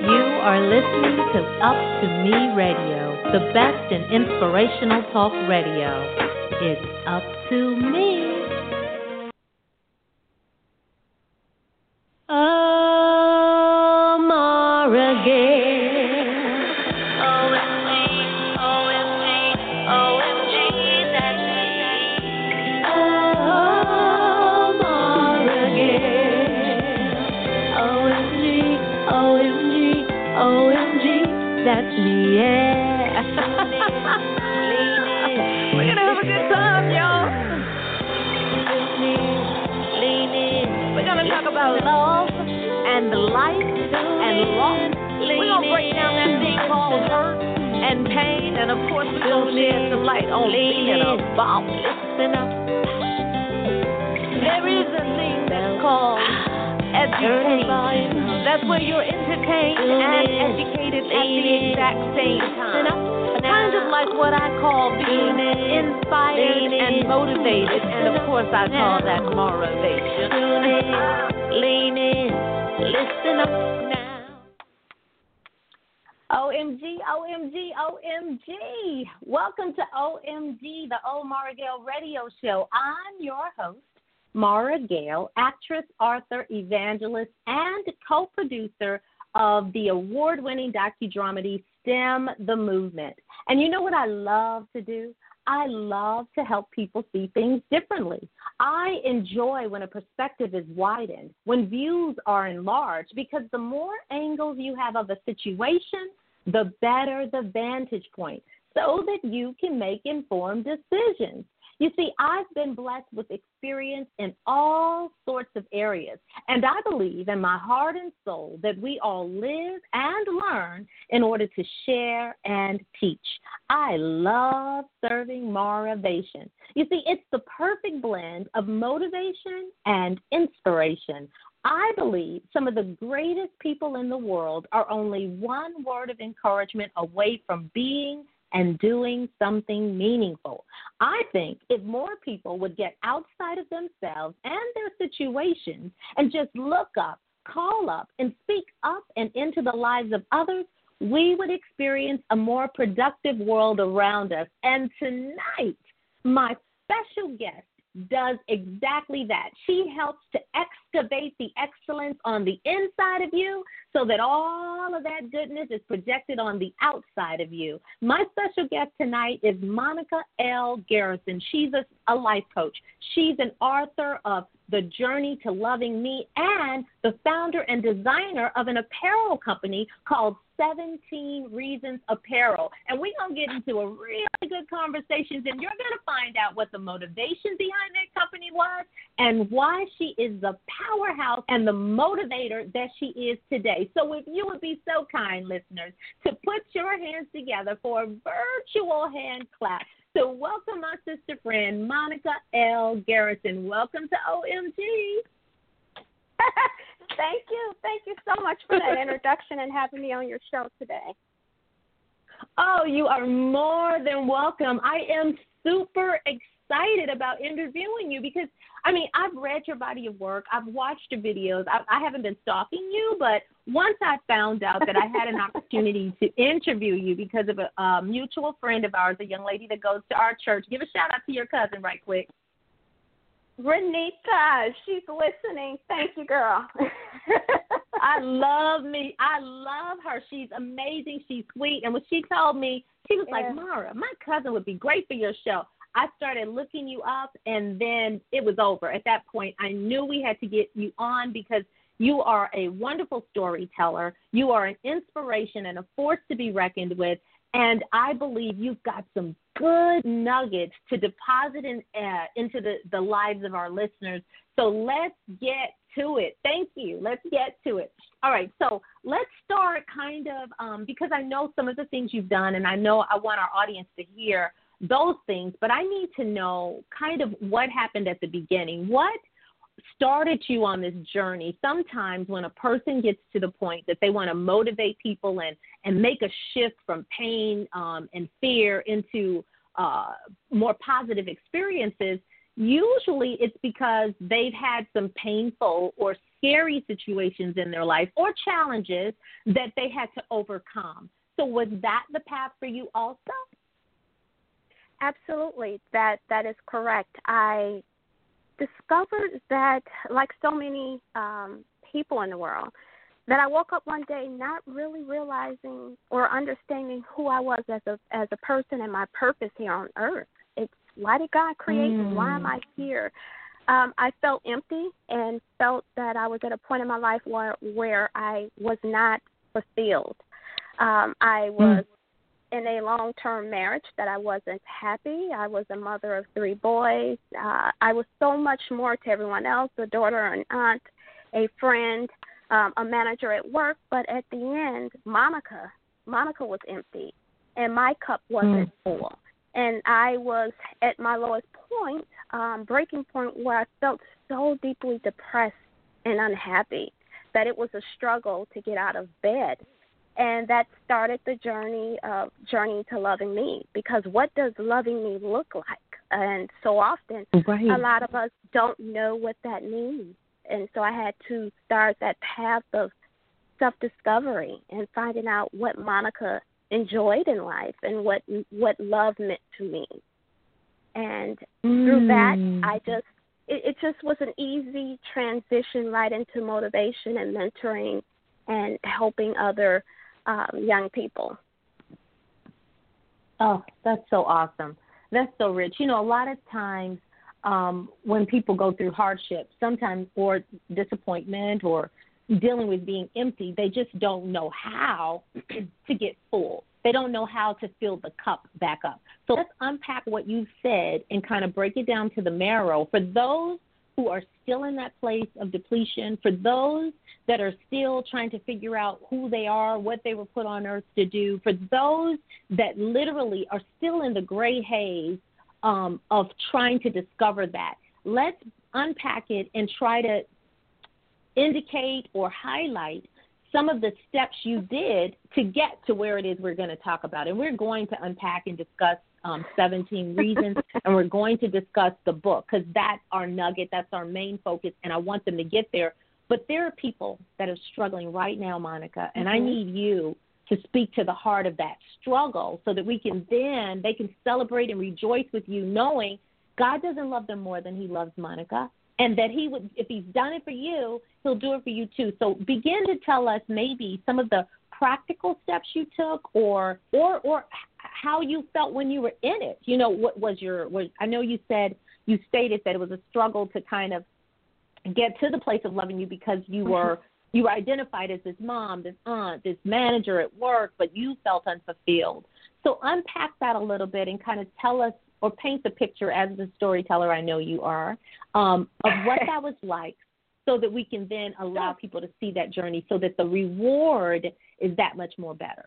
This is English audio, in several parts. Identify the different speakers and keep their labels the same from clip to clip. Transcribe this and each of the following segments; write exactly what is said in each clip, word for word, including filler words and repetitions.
Speaker 1: You are listening to Up to Me Radio, the best in inspirational talk radio. It's up to me. Amara Gail. O M G, O M G, O M G, that's me. Amara Gail. O M G, O M G, O M G, that's me, yeah. We're gonna have a good time, y'all. We're gonna talk about love and life and loss. We're gonna break down that thing called hurt and pain, and of course we're gonna shed some light on being about. Listen up. There is a thing that's called education. That's where you're entertained and educated at the exact same time. Kind of like what I call being inspired and motivated, and of course I call that motivation. Lean in, listen up now.
Speaker 2: O M G, O M G, O M G. Welcome to O M G, the O Mara Gail Radio Show. I'm your host, Mara Gail, actress, author, evangelist, and co-producer of the award-winning docudrama STEM the Movement. And you know what I love to do? I love to help people see things differently. I enjoy when a perspective is widened, when views are enlarged, because the more angles you have of a situation, the better the vantage point, so that you can make informed decisions. You see, I've been blessed with experience in all sorts of areas, and I believe in my heart and soul that we all live and learn in order to share and teach. I love serving motivation. You see, it's the perfect blend of motivation and inspiration. I believe some of the greatest people in the world are only one word of encouragement away from being and doing something meaningful. I think if more people would get outside of themselves and their situations and just look up, call up, and speak up and into the lives of others, we would experience a more productive world around us. And tonight, my special guest does exactly that. She helps to excavate the excellence on the inside of you so that all of that goodness is projected on the outside of you. My special guest tonight is Monica L. Garrison. She's a, a life coach. She's an author of The Journey to Loving Me and the founder and designer of an apparel company called seventeen Reasons Apparel. And we're going to get into a really good conversation, and you're going to find out what the motivation behind that company was and why she is the powerhouse and the motivator that she is today. So if you would be so kind, listeners, to put your hands together for a virtual hand clap. So welcome my sister friend, Monica L. Garrison. Welcome to O M G.
Speaker 3: Thank you. Thank you so much for that introduction and having me on your show today.
Speaker 2: Oh, you are more than welcome. I am super excited about interviewing you because, I mean, I've read your body of work. I've watched your videos. I, I haven't been stalking you, but once I found out that I had an opportunity to interview you because of a, a mutual friend of ours, a young lady that goes to our church, give a shout out to your cousin right quick.
Speaker 3: Renita, she's listening. Thank you, girl.
Speaker 2: I love me. I love her. She's amazing. She's sweet. And when she told me, she was
Speaker 3: yeah.
Speaker 2: like, Mara, my cousin would be great for your show. I started looking you up, and then it was over. At that point, I knew we had to get you on because you are a wonderful storyteller. You are an inspiration and a force to be reckoned with. And I believe you've got some good nuggets to deposit in, uh, into the, the lives of our listeners. So let's get to it. Thank you. Let's get to it. All right. So let's start kind of um, because I know some of the things you've done, and I know I want our audience to hear those things, but I need to know kind of what happened at the beginning. What started you on this journey? Sometimes when a person gets to the point that they want to motivate people and, and make a shift from pain um, and fear into uh, more positive experiences, usually it's because they've had some painful or scary situations in their life or challenges that they had to overcome. So was that the path for you also?
Speaker 3: Absolutely. That that is correct. I discovered that, like so many um, people in the world, that I woke up one day not really realizing or understanding who I was as a as a person and my purpose here on earth. It's why did God create me?
Speaker 2: Mm.
Speaker 3: Why am I here? Um, I felt empty and felt that I was at a point in my life where where I was not fulfilled. Um, I was mm. in a long-term marriage that I wasn't happy. I was a mother of three boys. Uh, I was so much more to everyone else, a daughter, an aunt, a friend, um, a manager at work. But at the end, Monica, Monica was empty, and my cup wasn't mm. full. And I was at my lowest point, um, breaking point, where I felt so deeply depressed and unhappy that it was a struggle to get out of bed. And that started the journey of journey to loving me, because what does loving me look like? And so often, right. a lot of us don't know what that means. And so I had to start that path of self-discovery and finding out what Monica enjoyed in life and what what love meant to me. And mm. through that, I just it, it just was an easy transition right into motivation and mentoring and helping other um, young people.
Speaker 2: Oh, that's so awesome. That's so rich. You know, a lot of times um, when people go through hardship, sometimes or disappointment or dealing with being empty, they just don't know how to get full. They don't know how to fill the cup back up. So let's unpack what you said and kind of break it down to the marrow. For those who are still in that place of depletion, for those that are still trying to figure out who they are, what they were put on earth to do, for those that literally are still in the gray haze um, of trying to discover that, let's unpack it and try to indicate or highlight some of the steps you did to get to where it is we're going to talk about. And we're going to unpack and discuss um, seventeen reasons, and we're going to discuss the book, because that's our nugget, that's our main focus, and I want them to get there. But there are people that are struggling right now, Monica, and mm-hmm. I need you to speak to the heart of that struggle so that we can then, they can celebrate and rejoice with you, knowing God doesn't love them more than he loves Monica. And that he would, if he's done it for you, he'll do it for you too. So begin to tell us maybe some of the practical steps you took, or or or how you felt when you were in it. You know, what was your? Was, I know you said you stated that it was a struggle to kind of get to the place of loving you, because you were you were identified as this mom, this aunt, this manager at work, but you felt unfulfilled. So unpack that a little bit and kind of tell us, or paint the picture as the storyteller I know you are, um, of what that was like, so that we can then allow people to see that journey, so that the reward is that much more better.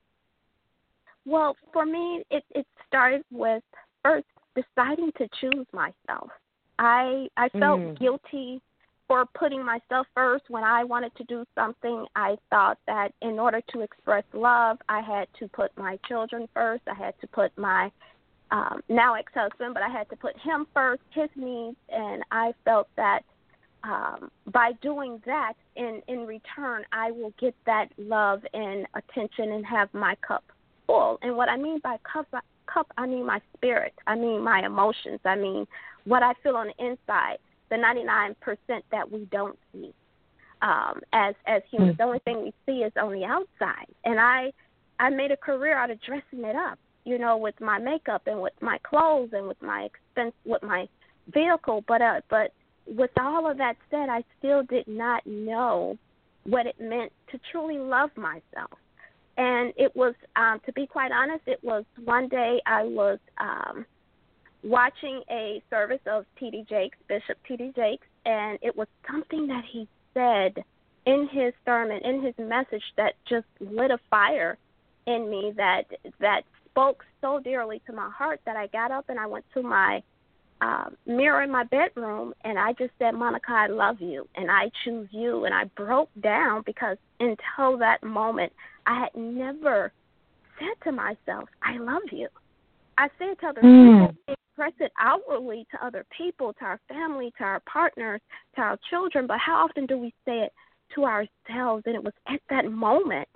Speaker 3: Well, for me, it, it started with first deciding to choose myself. I I felt mm. guilty for putting myself first when I wanted to do something. I thought that in order to express love, I had to put my children first. I had to put my Um, now ex-husband, but I had to put him first, his needs, and I felt that um, by doing that, in, in return, I will get that love and attention and have my cup full. And what I mean by cup, cup, I mean my spirit. I mean my emotions. I mean what I feel on the inside, the ninety-nine percent that we don't see um, as as humans. Mm-hmm. The only thing we see is on the outside. And I, I made a career out of dressing it up, you know, with my makeup and with my clothes and with my expense, with my vehicle. But uh, but with all of that said, I still did not know what it meant to truly love myself. And it was, um, to be quite honest, it was one day I was um, watching a service of T D Jakes, Bishop T D Jakes, and it was something that he said in his sermon, in his message, that just lit a fire in me that that spoke so dearly to my heart that I got up and I went to my uh, mirror in my bedroom and I just said, Monica, I love you and I choose you. And I broke down because until that moment, I had never said to myself, I love you. I say it to other
Speaker 2: Mm.
Speaker 3: people, express it outwardly to other people, to our family, to our partners, to our children, but how often do we say it to ourselves? And it was at that moment,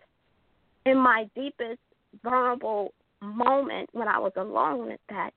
Speaker 3: in my deepest, vulnerable moment when I was alone, that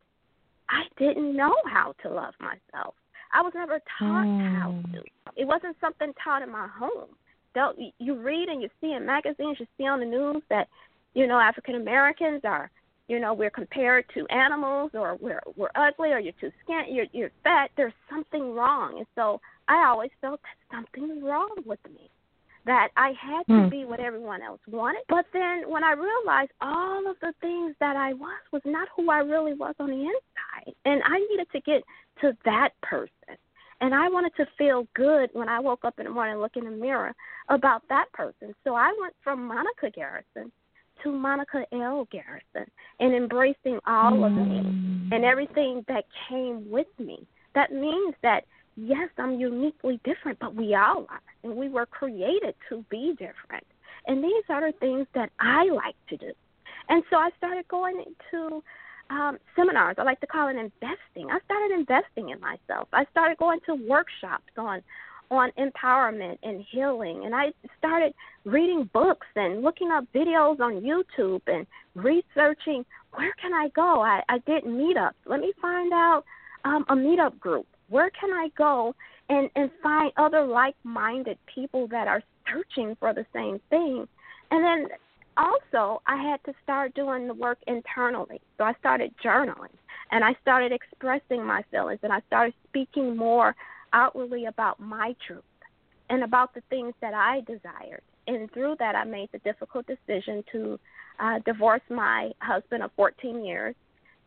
Speaker 3: I didn't know how to love myself. I was never taught
Speaker 2: Mm.
Speaker 3: how to. It wasn't something taught in my home. Don't, you read and you see in magazines, you see on the news that, you know, African Americans are, you know, we're compared to animals, or we're we're ugly, or you're too skinny, you're you're fat. There's something wrong, and so I always felt that something was wrong with me, that I had to
Speaker 2: Mm.
Speaker 3: be what everyone else wanted. But then when I realized all of the things that I was was not who I really was on the inside, and I needed to get to that person. And I wanted to feel good when I woke up in the morning and look in the mirror about that person. So I went from Monica Garrison to Monica L. Garrison, and embracing all mm. of me and everything that came with me. That means that, yes, I'm uniquely different, but we all are, and we were created to be different. And these are the things that I like to do. And so I started going into um, seminars. I like to call it investing. I started investing in myself. I started going to workshops on on empowerment and healing, and I started reading books and looking up videos on YouTube and researching where can I go. I, I did meetups. Let me find out um, a meetup group. Where can I go and, and find other like-minded people that are searching for the same thing? And then also I had to start doing the work internally. So I started journaling, and I started expressing my feelings, and I started speaking more outwardly about my truth and about the things that I desired. And through that, I made the difficult decision to uh, divorce my husband of fourteen years,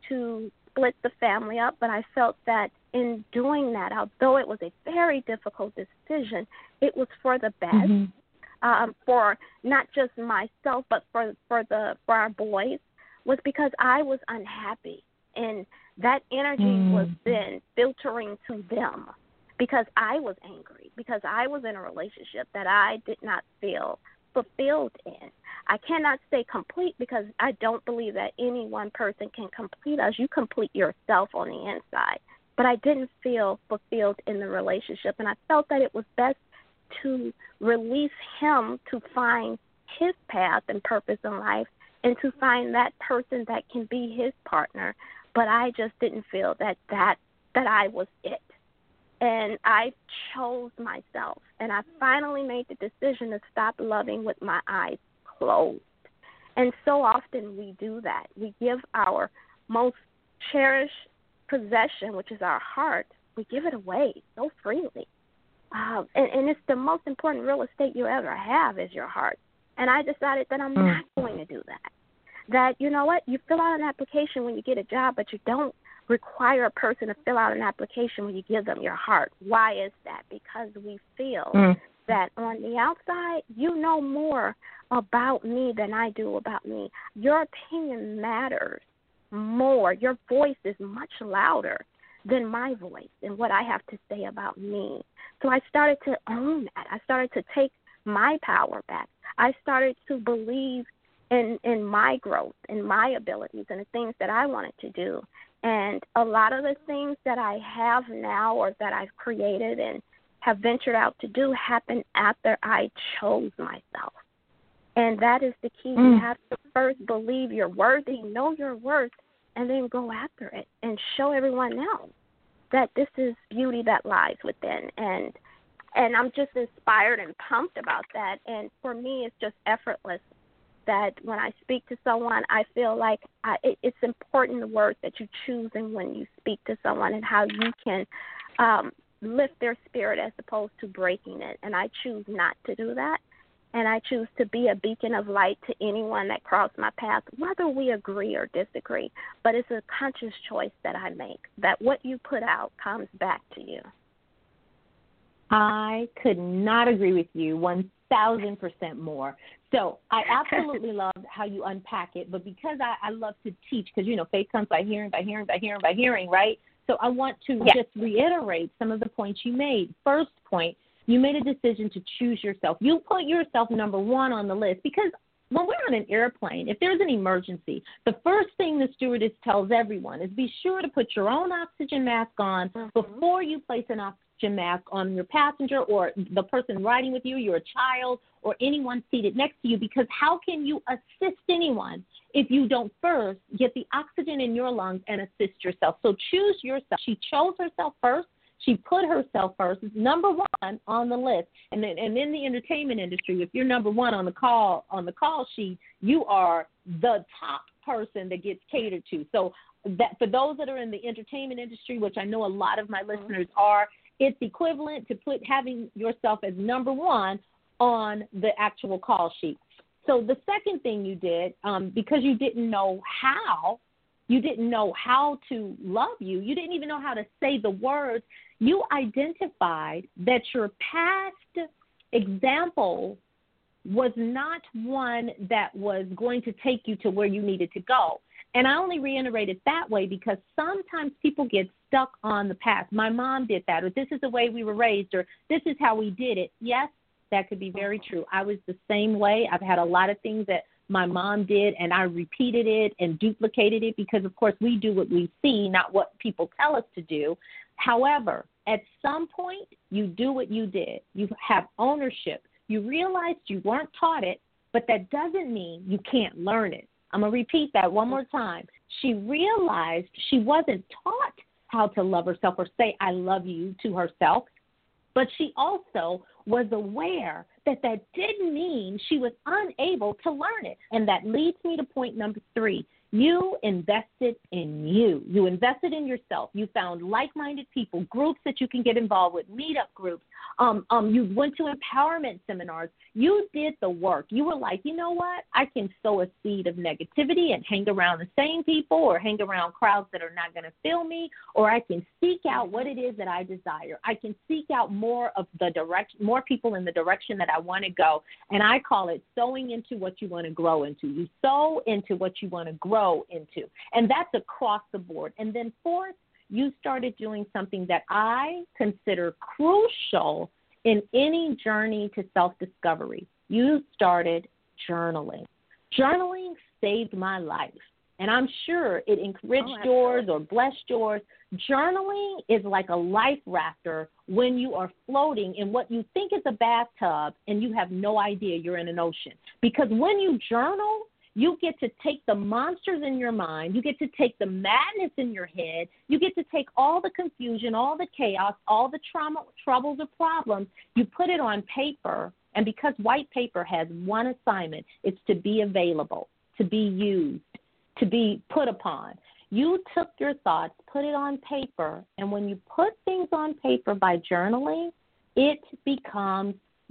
Speaker 3: to split the family up. But I felt that in doing that, although it was a very difficult decision, it was for the best, mm-hmm. um, for not just myself, but for for the for our boys, was because I was unhappy, and that energy mm. was then filtering to them. Because I was angry, because I was in a relationship that I did not feel fulfilled in. I cannot say complete, because I don't believe that any one person can complete us. You complete yourself on the inside. But I didn't feel fulfilled in the relationship, and I felt that it was best to release him to find his path and purpose in life, and to find that person that can be his partner. But I just didn't feel that that, that I was it. And I chose myself, and I finally made the decision to stop loving with my eyes closed. And so often we do that. We give our most cherished possession, which is our heart, we give it away so freely. Um, and, and it's the most important real estate you ever have is your heart. And I decided that I'm mm. not going to do that. That, you know what, you fill out an application when you get a job, but you don't require a person to fill out an application when you give them your heart. Why is that? Because we feel mm. that on the outside, you know more about me than I do about me. Your opinion matters more. Your voice is much louder than my voice and what I have to say about me. So I started to own that. I started to take my power back. I started to believe in, in my growth and my abilities and the things that I wanted to do. And a lot of the things that I have now, or that I've created and have ventured out to do, happened after I chose myself. And that is the key. Mm. You have to first believe you're worthy, know your worth, and then go after it and show everyone else that this is beauty that lies within. And and I'm just inspired and pumped about that. And for me, it's just effortless. That when I speak to someone, I feel like I, it, it's important the words that you choose and when you speak to someone, and how you can um, lift their spirit as opposed to breaking it. And I choose not to do that. And I choose to be a beacon of light to anyone that crosses my path, whether we agree or disagree. But it's a conscious choice that I make, that what you put out comes back to you.
Speaker 2: I could not agree with you one thousand percent more. So I absolutely love how you unpack it, but because I, I love to teach, because, you know, faith comes by hearing, by hearing, by hearing, by hearing, right? So I want to yeah. just reiterate some of the points you made. First point, you made a decision to choose yourself. You put yourself number one on the list because when we're on an airplane, if there's an emergency, the first thing the stewardess tells everyone is be sure to put your own oxygen mask on mm-hmm. before you place an oxygen mask on your passenger or the person riding with you, your child, or anyone seated next to you, because how can you assist anyone if you don't first get the oxygen in your lungs and assist yourself? So choose yourself. She chose herself first. She put herself first, number one on the list. And then, and in the entertainment industry, if you're number one on the call on the call sheet, you are the top person that gets catered to. So that for those that are in the entertainment industry, which I know a lot of my listeners are, it's equivalent to put having yourself as number one on the actual call sheet. So the second thing you did, um, because you didn't know how, you didn't know how to love you, you didn't even know how to say the words, you identified that your past example was not one that was going to take you to where you needed to go. And I only reiterate it that way because sometimes people get stuck on the past. My mom did that, or this is the way we were raised, or this is how we did it. Yes, that could be very true. I was the same way. I've had a lot of things that my mom did, and I repeated it and duplicated it because, of course, we do what we see, not what people tell us to do. However, at some point, you do what you did. You have ownership. You realized you weren't taught it, but that doesn't mean you can't learn it. I'm going to repeat that one more time. She realized she wasn't taught how to love herself or say, I love you to herself, but she also was aware that that didn't mean she was unable to learn it. And that leads me to point number three. You invested in you. You invested in yourself. You found like-minded people, groups that you can get involved with, meetup groups. Um, um, you went to empowerment seminars. You did the work. You were like, you know what? I can sow a seed of negativity and hang around the same people or hang around crowds that are not going to fill me, or I can seek out what it is that I desire. I can seek out more of the direction, more people in the direction that I want to go. And I call it sowing into what you want to grow into. You sow into what you want to grow into. And that's across the board. And then fourth, you started doing something that I consider crucial in any journey to self-discovery. You started journaling. Journaling saved my life, and I'm sure it enriched oh, yours or blessed yours. Journaling is like a life rafter when you are floating in what you think is a bathtub and you have no idea you're in an ocean. Because when you journal, you get to take the monsters in your mind. You get to take the madness in your head. You get to take all the confusion, all the chaos, all the trauma, troubles or problems. You put it on paper. And because white paper has one assignment, it's to be available, to be used, to be put upon. You took your thoughts, put it on paper. And when you put things on paper by journaling, it becomes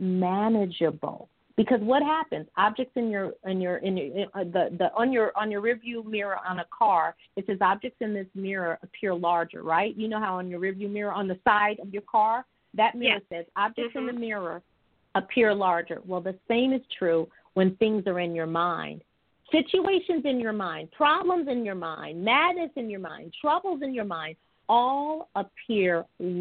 Speaker 2: manageable. Because what happens? Objects in your in your in your, uh, the the on your on your rearview mirror on a car, it says objects in this mirror appear larger, right? You know how on your rearview mirror on the side of your car, that mirror yeah. says objects mm-hmm. in the mirror appear larger. Well, the same is true when things are in your mind. Situations in your mind, problems in your mind, madness in your mind, troubles in your mind, all appear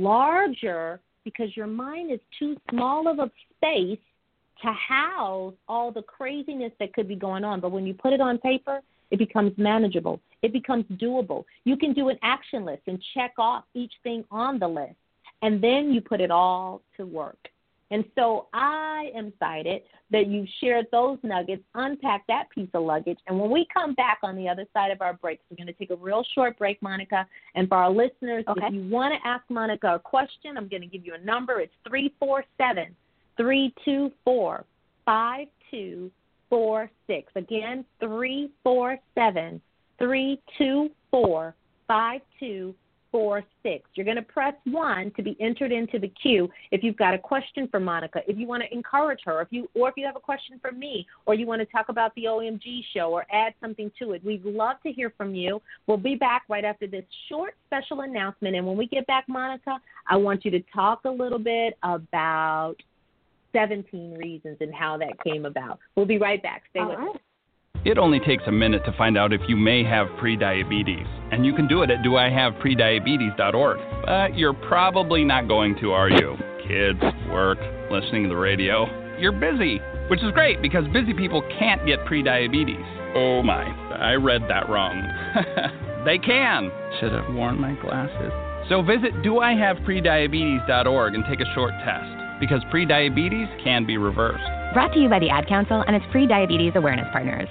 Speaker 2: larger because your mind is too small of a space to house all the craziness that could be going on. But when you put it on paper, it becomes manageable. It becomes doable. You can do an action list and check off each thing on the list, and then you put it all to work. And so I am excited that you shared those nuggets, unpacked that piece of luggage. And when we come back on the other side of our breaks, we're going to take a real short break, Monica. And for our listeners, okay. if you want to ask Monica a question, I'm going to give you a number. It's three four seven, three two four, five two four six. Again, three four seven, three two four, five two four six. You're going to press one to be entered into the queue if you've got a question for Monica, if you want to encourage her, if you or if you have a question for me, or you want to talk about the O M G show or add something to it. We'd love to hear from you. We'll be back right after this short special announcement. And when we get back, Monica, I want you to talk a little bit about seventeen reasons and how that came about. We'll be right back. Stay All with right. us.
Speaker 4: It only takes a minute to find out if you may have prediabetes, and you can do it at do I have prediabetes dot org. But you're probably not going to, are you? Kids, work, listening to the radio. You're busy. which is great because busy people can't get prediabetes. Oh my, I read that wrong. They can. Should have worn my glasses. So visit do I have prediabetes dot org and take a short test, because prediabetes can be reversed.
Speaker 5: Brought to you by the Ad Council and its pre-diabetes awareness partners.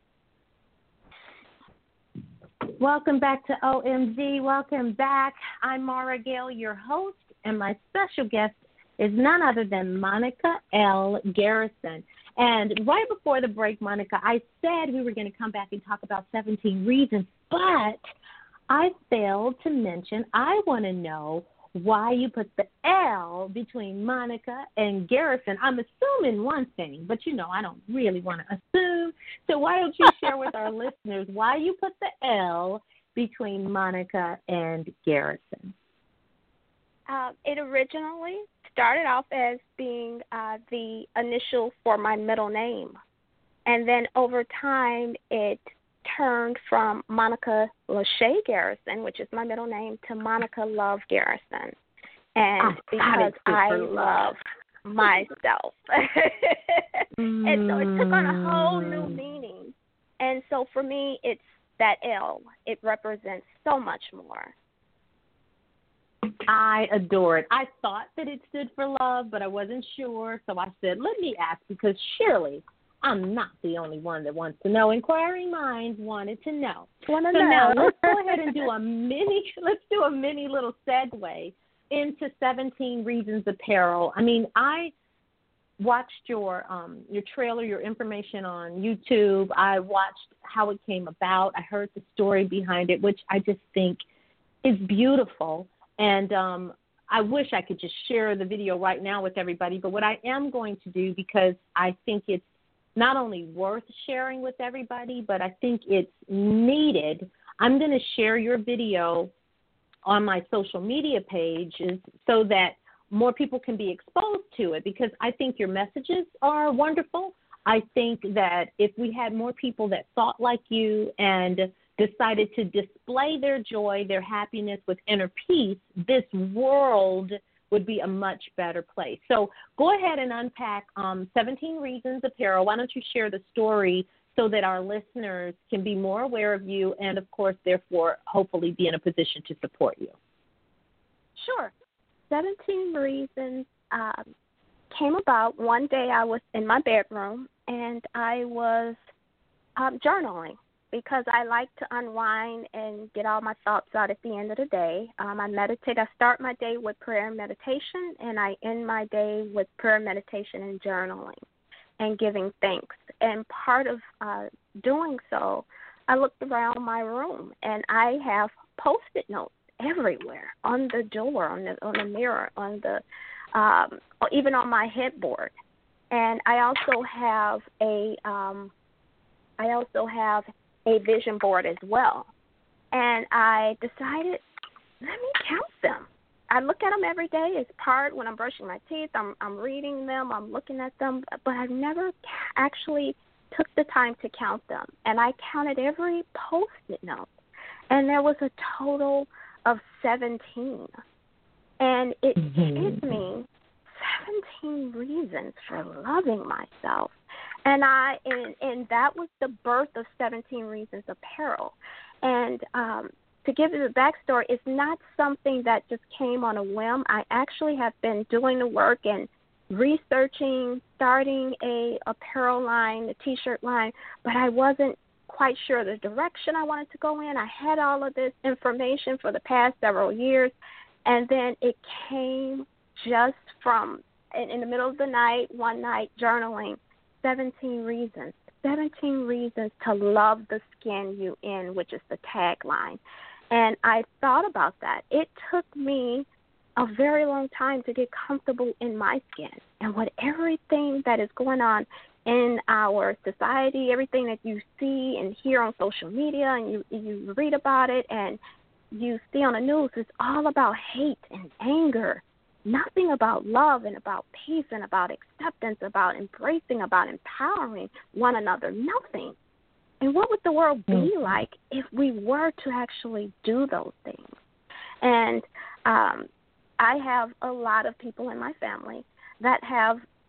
Speaker 2: Welcome back to O M G. Welcome back. I'm Mara Gale, your host, and my special guest is none other than Monica L. Garrison. And right before the break, Monica, I said we were going to come back and talk about seventeen reasons, but I failed to mention I want to know why you put the L between Monica and Garrison. I'm assuming one thing, but, you know, I don't really want to assume. So why don't you share with our listeners why you put the L between Monica and Garrison?
Speaker 3: Uh, it originally started off as being uh, the initial for my middle name. And then over time, it turned from Monica Lachey Garrison, which is my middle name, to Monica Love Garrison. And because I love myself. mm. And so it took on a whole new meaning. And so for me, it's that L. It represents so much more.
Speaker 2: I adore it. I thought that it stood for love, but I wasn't sure. So I said, let me ask, because surely I'm not the only one that wants to know. Inquiring minds wanted to know.
Speaker 3: Wanna
Speaker 2: so
Speaker 3: know.
Speaker 2: now let's go ahead and do a mini, let's do a mini little segue into seventeen Reasons Apparel. I mean, I watched your um, your trailer, your information on YouTube. I watched how it came about. I heard the story behind it, which I just think is beautiful. And um, I wish I could just share the video right now with everybody. But what I am going to do, because I think it's not only worth sharing with everybody, but I think it's needed, I'm going to share your video on my social media pages so that more people can be exposed to it, because I think your messages are wonderful. I think that if we had more people that thought like you and decided to display their joy, their happiness with inner peace, this world would be a much better place. So go ahead and unpack um, seventeen Reasons Apparel. Why don't you share the story so that our listeners can be more aware of you and, of course, therefore, hopefully be in a position to support you.
Speaker 3: Sure. seventeen Reasons um, came about one day. I was in my bedroom, and I was um, journaling, because I like to unwind and get all my thoughts out at the end of the day. Um, I meditate. I start my day with prayer and meditation, and I end my day with prayer, meditation, and journaling and giving thanks. And part of uh, doing so, I looked around my room, and I have Post-it notes everywhere, on the door, on the on the mirror, on the um, even on my headboard. And I also have a um, I also have a vision board as well. And I decided, let me count them. I look at them every day. It's part when I'm brushing my teeth. I'm I'm reading them. I'm looking at them. But I've never actually took the time to count them. And I counted every Post-it note. And there was a total of seventeen. And it mm-hmm. hit me, seventeen reasons for loving myself. And I and, and that was the birth of seventeen Reasons Apparel. And um, to give you the backstory, it's not something that just came on a whim. I actually have been doing the work and researching, starting a apparel line, a T-shirt line, but I wasn't quite sure the direction I wanted to go in. I had all of this information for the past several years, and then it came just from, in, in the middle of the night, one night, journaling, seventeen reasons, seventeen reasons to love the skin you in, which is the tagline. And I thought about that. It took me a very long time to get comfortable in my skin. And with everything that is going on in our society, everything that you see and hear on social media, and you you read about it and you see on the news, it's all about hate and anger. Nothing about love and about peace and about acceptance, about embracing, about empowering one another. Nothing. And what would the world be like if we were to actually do those things? And um, I have a lot of people in my family that have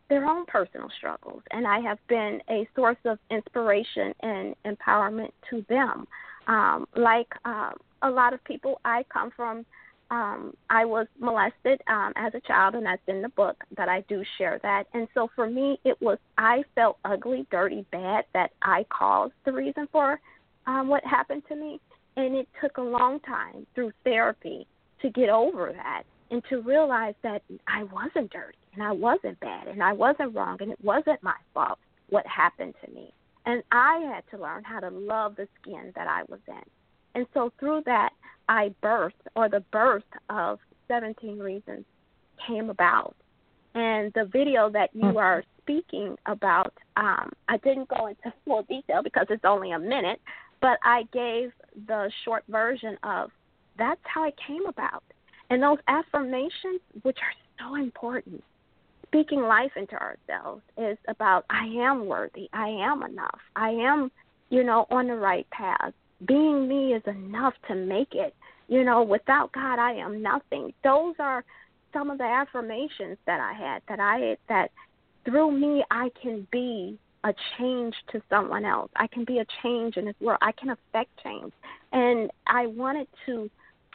Speaker 3: their own personal struggles, and I have been a source of inspiration and empowerment to them. Um, like uh, a lot of people, I come from, um, I was molested um, as a child, and that's in the book that I do share that. And so for me, it was, I felt ugly, dirty, bad, that I caused the reason for um, what happened to me. And it took a long time through therapy to get over that and to realize that I wasn't dirty and I wasn't bad and I wasn't wrong and it wasn't my fault what happened to me. And I had to learn how to love the skin that I was in. And so through that, I birthed, or the birth of seventeen Reasons came about. And the video that you are speaking about, um, I didn't go into full detail because it's only a minute, but I gave the short version of that's how it came about. And those affirmations, which are so important, speaking life into ourselves is about I am worthy, I am enough, I am, you know, on the right path. Being me is enough to make it. You know, without God, I am nothing. Those are some of the affirmations that I had, that I that through me I can be a change to someone else. I can be a change in this world. I can affect change. And I wanted to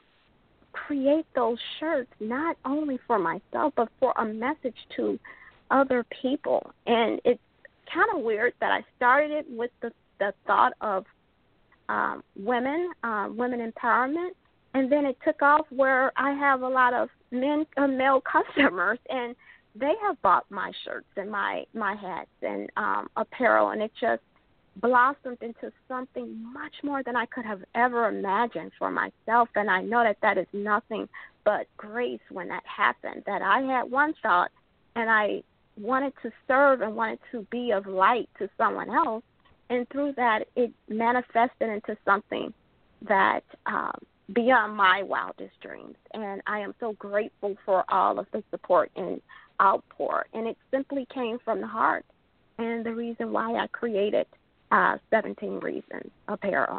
Speaker 3: create those shirts not only for myself, but for a message to other people. And it's kind of weird that I started it with the, the thought of um, women, uh, women empowerment, and then it took off where I have a lot of men, uh, male customers, and they have bought my shirts and my, my hats and um, apparel, and it just blossomed into something much more than I could have ever imagined for myself. And I know that that is nothing but grace when that happened, that I had one thought and I wanted to serve and wanted to be of light to someone else. And through that, it manifested into something that um, beyond my wildest dreams. And I am so grateful for all of the support and outpour. And it simply came from the heart. And the reason why I created uh, seventeen Reasons apparel.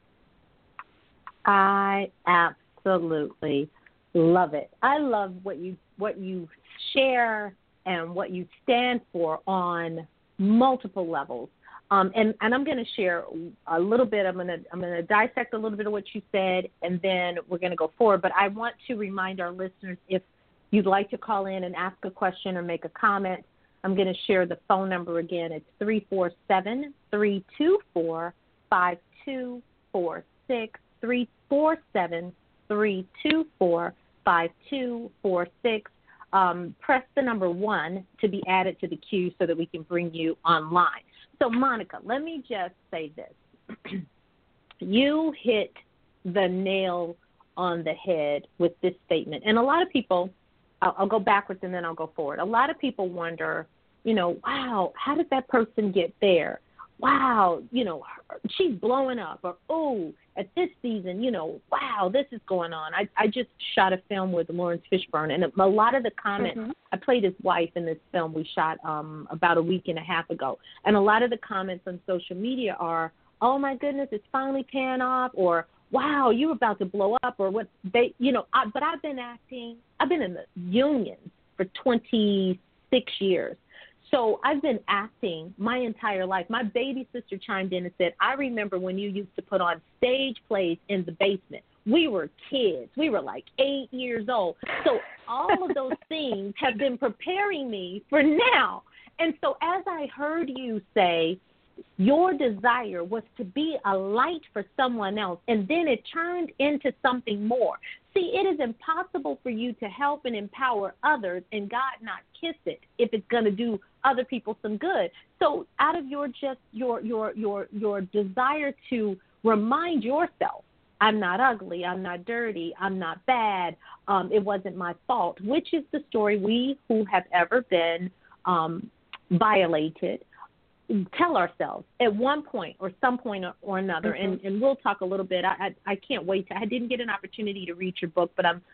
Speaker 2: I absolutely love it. I love what you what you share and what you stand for on multiple levels. Um, and, and I'm going to share a little bit. I'm going to I'm going to dissect a little bit of what you said, and then we're going to go forward. But I want to remind our listeners, if you'd like to call in and ask a question or make a comment, I'm going to share the phone number again. It's three four seven, three two four, five two four six, three four seven, three two four, five two four six. Um, press the number one to be added to the queue so that we can bring you online. So, Monica, let me just say this. You hit the nail on the head with this statement. And a lot of people, I'll, I'll go backwards and then I'll go forward. A lot of people wonder, you know, wow, how did that person get there? Wow, you know, she's blowing up. Or, oh, at this season, you know, wow, this is going on. I, I just shot a film with Lawrence Fishburne, and a lot of the comments, mm-hmm. I played his wife in this film we shot um, about a week and a half ago, and a lot of the comments on social media are, oh, my goodness, it's finally paying off, or, wow, you're about to blow up, or what they, you know, I, but I've been acting, I've been in the unions for twenty-six years. So I've been acting my entire life. My baby sister chimed in and said, I remember when you used to put on stage plays in the basement. We were kids. We were like eight years old. So all of those things have been preparing me for now. And so as I heard you say, your desire was to be a light for someone else, and then it turned into something more. See, it is impossible for you to help and empower others and God not kiss it if it's going to do other people some good. So out of your just your your your your desire to remind yourself, I'm not ugly, I'm not dirty, I'm not bad, um, it wasn't my fault, which is the story we who have ever been um, violated tell ourselves at one point or some point or, or another, mm-hmm. and, and we'll talk a little bit. I, I I can't wait to. I didn't get an opportunity to read your book, but I'm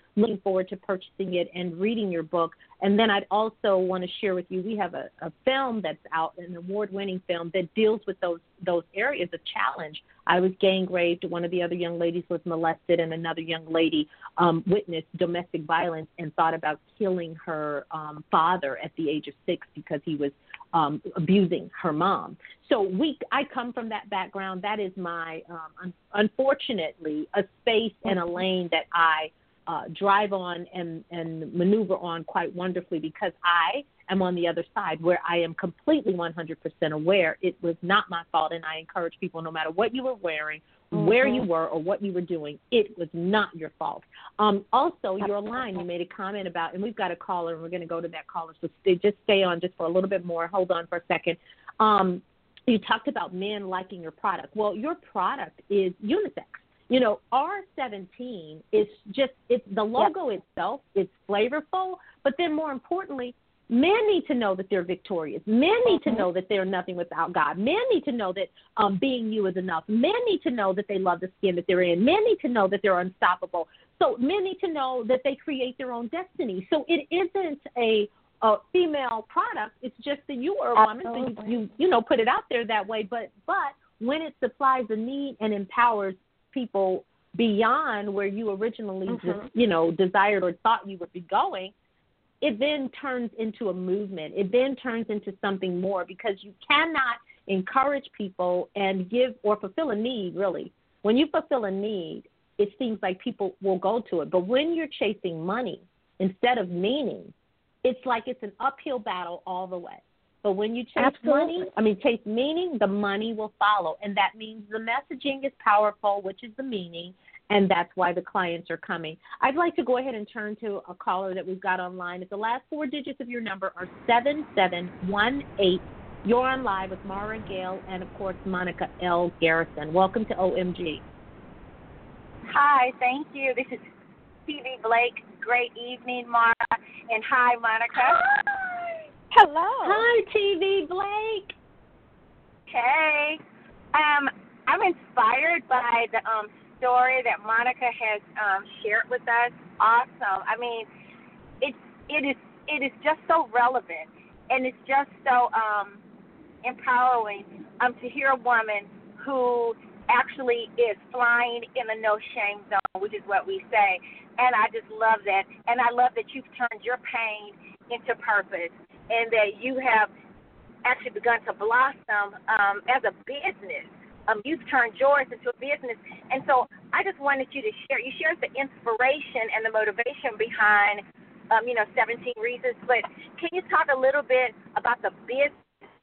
Speaker 2: looking forward to purchasing it and reading your book. And then I'd also want to share with you, we have a, a film that's out, an award-winning film that deals with those those areas of challenge. I was gang raped. One of the other young ladies was molested, and another young lady um, witnessed domestic violence and thought about killing her um, father at the age of six because he was um, abusing her mom. So we, I come from that background. That is my, um, un- unfortunately, a space and a lane that I Uh, drive on and, and maneuver on quite wonderfully because I am on the other side where I am completely one hundred percent aware it was not my fault, and I encourage people, no matter what you were wearing, mm-hmm. where you were, or what you were doing, it was not your fault. Um, also, your line, you made a comment about, and we've got a caller, and we're going to go to that caller, so stay, just stay on just for a little bit more. Hold on for a second. Um, you talked about men liking your product. Well, your product is unisex. You know, R seventeen is just, it's the logo yep. itself, it's flavorful, but then more importantly, men need to know that they're victorious. Men need mm-hmm. to know that they're nothing without God. Men need to know that um, being you is enough. Men need to know that they love the skin that they're in. Men need to know that they're unstoppable. So men need to know that they create their own destiny. So it isn't a, a female product. It's just that you are a woman, so you, you, you know, put it out there that way. But, but when it supplies a need and empowers people beyond where you originally mm-hmm. just, you know, desired or thought you would be going, it then turns into a movement. It then turns into something more, because you cannot encourage people and give or fulfill a need, really. When you fulfill a need, it seems like people will go to it. But when you're chasing money instead of meaning, it's like it's an uphill battle all the way. But when you chase
Speaker 3: Absolutely.
Speaker 2: money, I mean, chase meaning, the money will follow. And that means the messaging is powerful, which is the meaning, and that's why the clients are coming. I'd like to go ahead and turn to a caller that we've got online. If the last four digits of your number are seven seven one eight, you're on live with Mara Gale and, of course, Monica L. Garrison. Welcome to O M G.
Speaker 6: Hi, thank you. This is T V Blake. Great evening, Mara. And hi, Monica.
Speaker 3: Hi. Hello.
Speaker 2: Hi, T V Blake.
Speaker 6: Hey. Um, I'm inspired by the um, story that Monica has um, shared with us. Awesome. I mean, it it is it is just so relevant, and it's just so um, empowering um, to hear a woman who actually is flying in a no-shame zone, which is what we say. And I just love that. And I love that you've turned your pain into purpose, and that you have actually begun to blossom um, as a business. Um, you've turned yours into a business. And so I just wanted you to share. You shared the inspiration and the motivation behind, um, you know, seventeen Reasons. But can you talk a little bit about the business?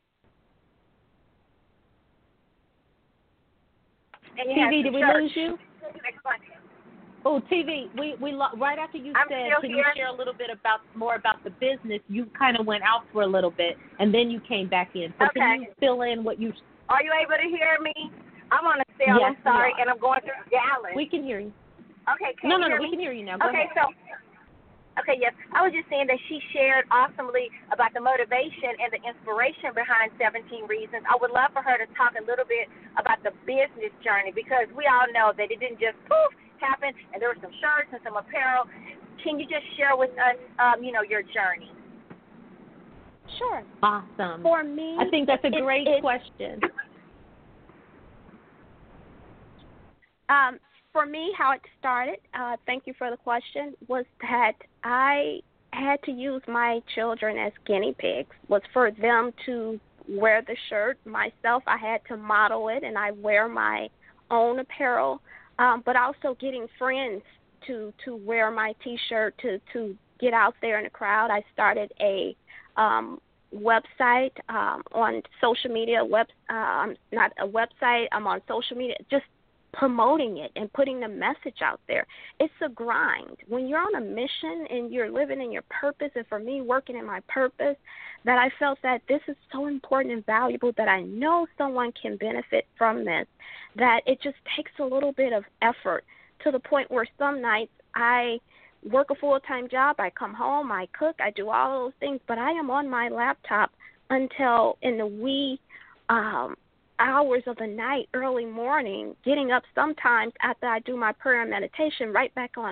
Speaker 6: And you
Speaker 2: T V, did we
Speaker 6: church.
Speaker 2: lose you? Oh, T V, we, we right after you
Speaker 6: I'm
Speaker 2: said, can
Speaker 6: here.
Speaker 2: you share a little bit about more about the business? You kind of went out for a little bit, and then you came back in. So
Speaker 6: okay.
Speaker 2: Can you fill in what you?
Speaker 6: Are you able to hear me? I'm on a cell.
Speaker 2: Yes,
Speaker 6: I'm sorry, and I'm going through Dallas.
Speaker 2: We can hear you.
Speaker 6: Okay. Can
Speaker 2: no,
Speaker 6: you
Speaker 2: no,
Speaker 6: hear
Speaker 2: no.
Speaker 6: me?
Speaker 2: We can hear you now. Go
Speaker 6: okay,
Speaker 2: ahead.
Speaker 6: so. Okay, yes. I was just saying that she shared awesomely about the motivation and the inspiration behind seventeen Reasons. I would love for her to talk a little bit about the business journey, because we all know that it didn't just poof happen, and there were some shirts and some apparel. Can you just share with us, um, you know, your journey?
Speaker 3: Sure.
Speaker 2: Awesome.
Speaker 3: For me,
Speaker 2: I think that's a
Speaker 3: it,
Speaker 2: great
Speaker 3: it,
Speaker 2: question.
Speaker 3: Um, for me, how it started, uh, thank you for the question, was that I had to use my children as guinea pigs, was for them to wear the shirt. Myself, I had to model it, and I wear my own apparel, um, but also getting friends to, to wear my T-shirt, to, to get out there in the crowd. I started a um, website um, on social media, web, uh, not a website, I'm on social media, just promoting it and putting the message out there. It's a grind. When you're on a mission and you're living in your purpose, and for me, working in my purpose, that I felt that this is so important and valuable, that I know someone can benefit from this, that it just takes a little bit of effort, to the point where some nights I work a full-time job, I come home, I cook, I do all those things, but I am on my laptop until in the wee um, hours of the night, early morning, getting up sometimes after I do my prayer and meditation, right back on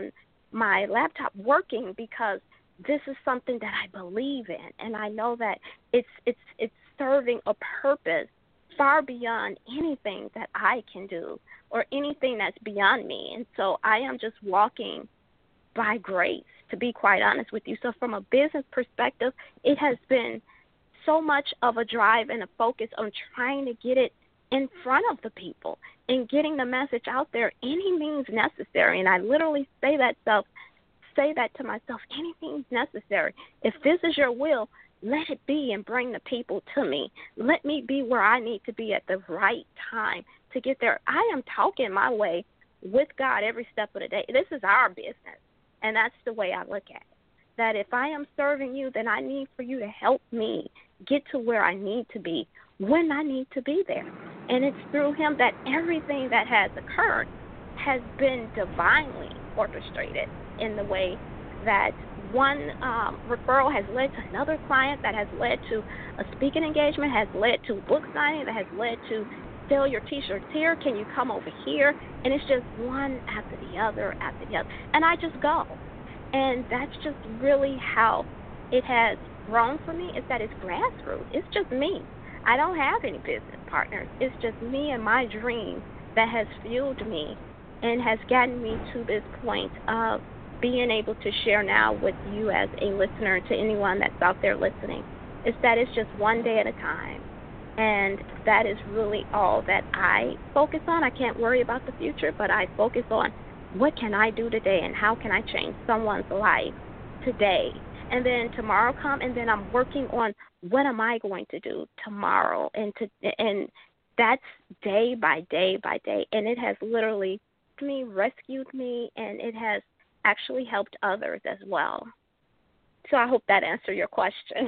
Speaker 3: my laptop working because this is something that I believe in, and I know that it's it's it's serving a purpose far beyond anything that I can do or anything that's beyond me. And so I am just walking by grace, to be quite honest with you. So from a business perspective, it has been so much of a drive and a focus on trying to get it in front of the people and getting the message out there any means necessary. And I literally say that self say that to myself, anything's necessary. If this is your will, let it be and bring the people to me. Let me be where I need to be at the right time to get there. I am talking my way with God every step of the day. This is our business, and that's the way I look at it. That if I am serving you, then I need for you to help me get to where I need to be when I need to be there. And it's through him that everything that has occurred has been divinely orchestrated in the way that one um, referral has led to another client, that has led to a speaking engagement, has led to book signing, that has led to sell your T-shirts here, can you come over here? And it's just one after the other after the other. And I just go. And that's just really how it has grown for me, is that it's grassroots. It's just me. I don't have any business partners. It's just me and my dream that has fueled me and has gotten me to this point of being able to share now with you as a listener, to anyone that's out there listening, is that it's just one day at a time. And that is really all that I focus on. I can't worry about the future, but I focus on what can I do today and how can I change someone's life today. And then tomorrow come, and then I'm working on what am I going to do tomorrow. And to and that's day by day by day. And it has literally, to me, rescued me, and it has actually helped others as well. So I hope that answered your question.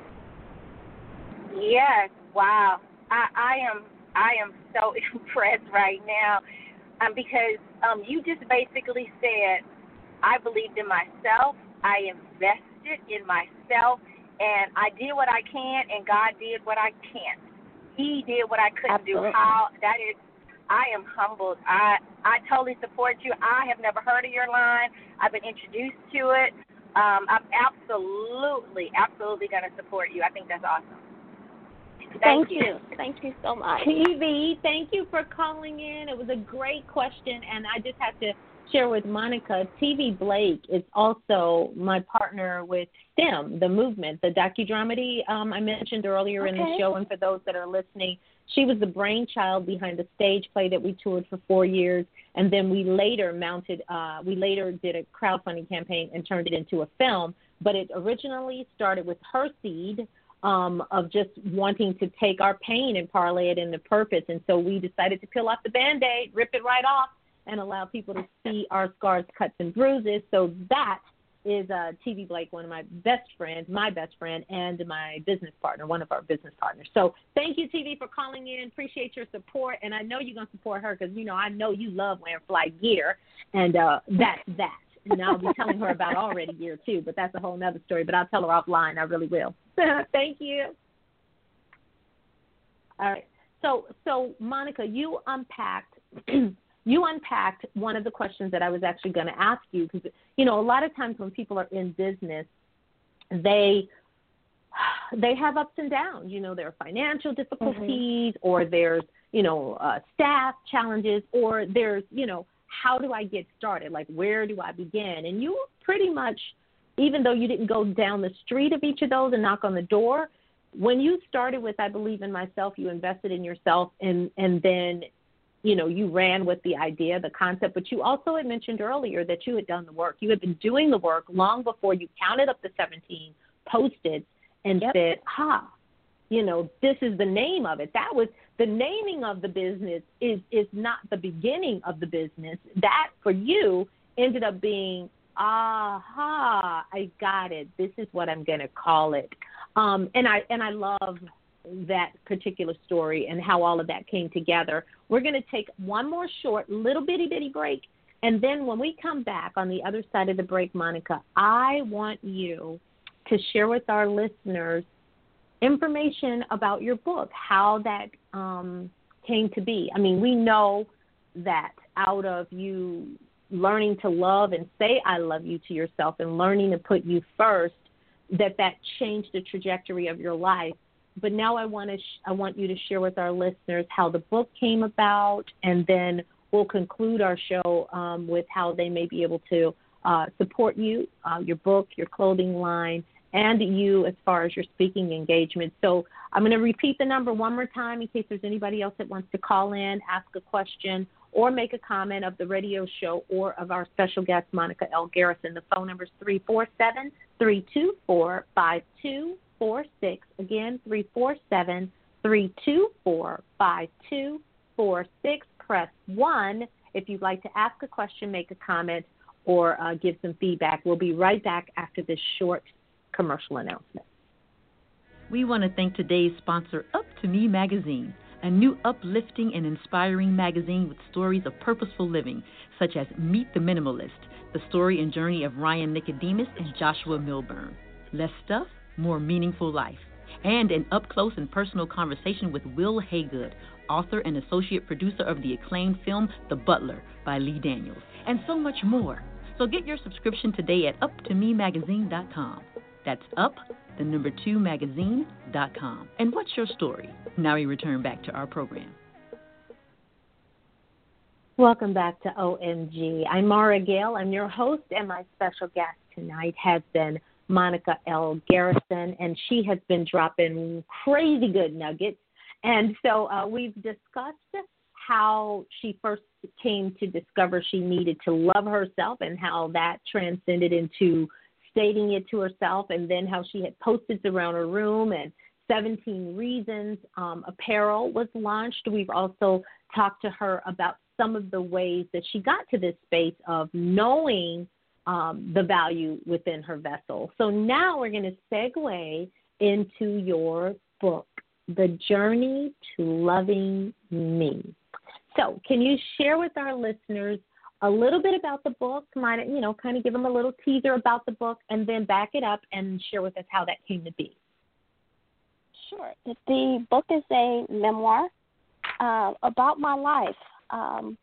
Speaker 6: Yes, wow. I, I am I am so impressed right now um, because um, you just basically said, I believed in myself, I invested in myself, and I did what I can, and God did what I can't. He did what I couldn't
Speaker 3: Absolutely.
Speaker 6: do. How that is, I am humbled. I I totally support you. I have never heard of your line. I've been introduced to it. Um, I'm absolutely, absolutely going to support you. I think that's awesome.
Speaker 3: Thank,
Speaker 6: Thank
Speaker 3: you. you. Thank you so much.
Speaker 2: T V, thank you for calling in. It was a great question, and I just have to share with Monica, T V Blake is also my partner with STEM, the movement, the docudrama um, I mentioned earlier
Speaker 3: okay.
Speaker 2: in the show. And for those that are listening, she was the brainchild behind the stage play that we toured for four years. And then we later mounted, uh, we later did a crowdfunding campaign and turned it into a film. But it originally started with her seed um, of just wanting to take our pain and parlay it into purpose. And so we decided to peel off the Band-Aid, rip it right off, and allow people to see our scars, cuts, and bruises. So that is uh, T V Blake, one of my best friends, my best friend, and my business partner, one of our business partners. So thank you, T V, for calling in. Appreciate your support. And I know you're going to support her because, you know, I know you love wearing fly gear. And uh, that's that. And I'll be telling her about already gear, too. But that's a whole other story. But I'll tell her offline. I really will. Thank you. All right. So, so Monica, you unpacked You unpacked one of the questions that I was actually going to ask you because, you know, a lot of times when people are in business, they they have ups and downs. You know, there are financial difficulties mm-hmm. or there's, you know, uh, staff challenges or there's, you know, how do I get started? Like, where do I begin? And you pretty much, even though you didn't go down the street of each of those and knock on the door, when you started with I Believe in Myself, you invested in yourself and, and then you know, you ran with the idea, the concept, but you also had mentioned earlier that you had done the work. You had been doing the work long before you counted up the seventeen, posted, and yep. said, ha, you know, this is the name of it. That was the naming of the business is, is not the beginning of the business. That, for you, ended up being, aha, I got it. This is what I'm going to call it. Um, and I and I love that particular story and how all of that came together. We're going to take one more short, little bitty bitty break. And then when we come back on the other side of the break, Monica, I want you to share with our listeners information about your book, how that um, came to be. I mean, we know that out of you learning to love and say I love you to yourself and learning to put you first, that that changed the trajectory of your life. But now I want to sh- I want you to share with our listeners how the book came about, and then we'll conclude our show um, with how they may be able to uh, support you, uh, your book, your clothing line, and you as far as your speaking engagement. So I'm going to repeat the number one more time in case there's anybody else that wants to call in, ask a question, or make a comment of the radio show or of our special guest, Monica L. Garrison. The phone number is three four seven, three two four, five two four six. Again, three four seven, three two four, five two four six. Press one if you'd like to ask a question, make a comment, or uh, give some feedback. We'll be right back after this short commercial announcement.
Speaker 7: We want to thank today's sponsor, Up to Me Magazine, a new uplifting and inspiring magazine with stories of purposeful living, such as Meet the Minimalist, the story and journey of Ryan Nicodemus and Joshua Milburn. Less stuff, more meaningful life. And an up-close and personal conversation with Will Haygood, author and associate producer of the acclaimed film The Butler by Lee Daniels, and so much more. So get your subscription today at up to me magazine dot com. That's up, the number two magazine dot com. And what's your story? Now we return back to our program.
Speaker 2: Welcome back to O M G. I'm Mara Gale. I'm your host, and my special guest tonight has been Monica L. Garrison, and she has been dropping crazy good nuggets. And so uh, we've discussed how she first came to discover she needed to love herself and how that transcended into stating it to herself, and then how she had posters around her room, and seventeen Reasons um, apparel was launched. We've also talked to her about some of the ways that she got to this space of knowing um, the value within her vessel. So now we're going to segue into your book, The Journey to Loving Me. So can you share with our listeners a little bit about the book, might, you know, kind of give them a little teaser about the book, and then back it up and share with us how that came to be?
Speaker 3: Sure. The book is a memoir uh, about my life. Um,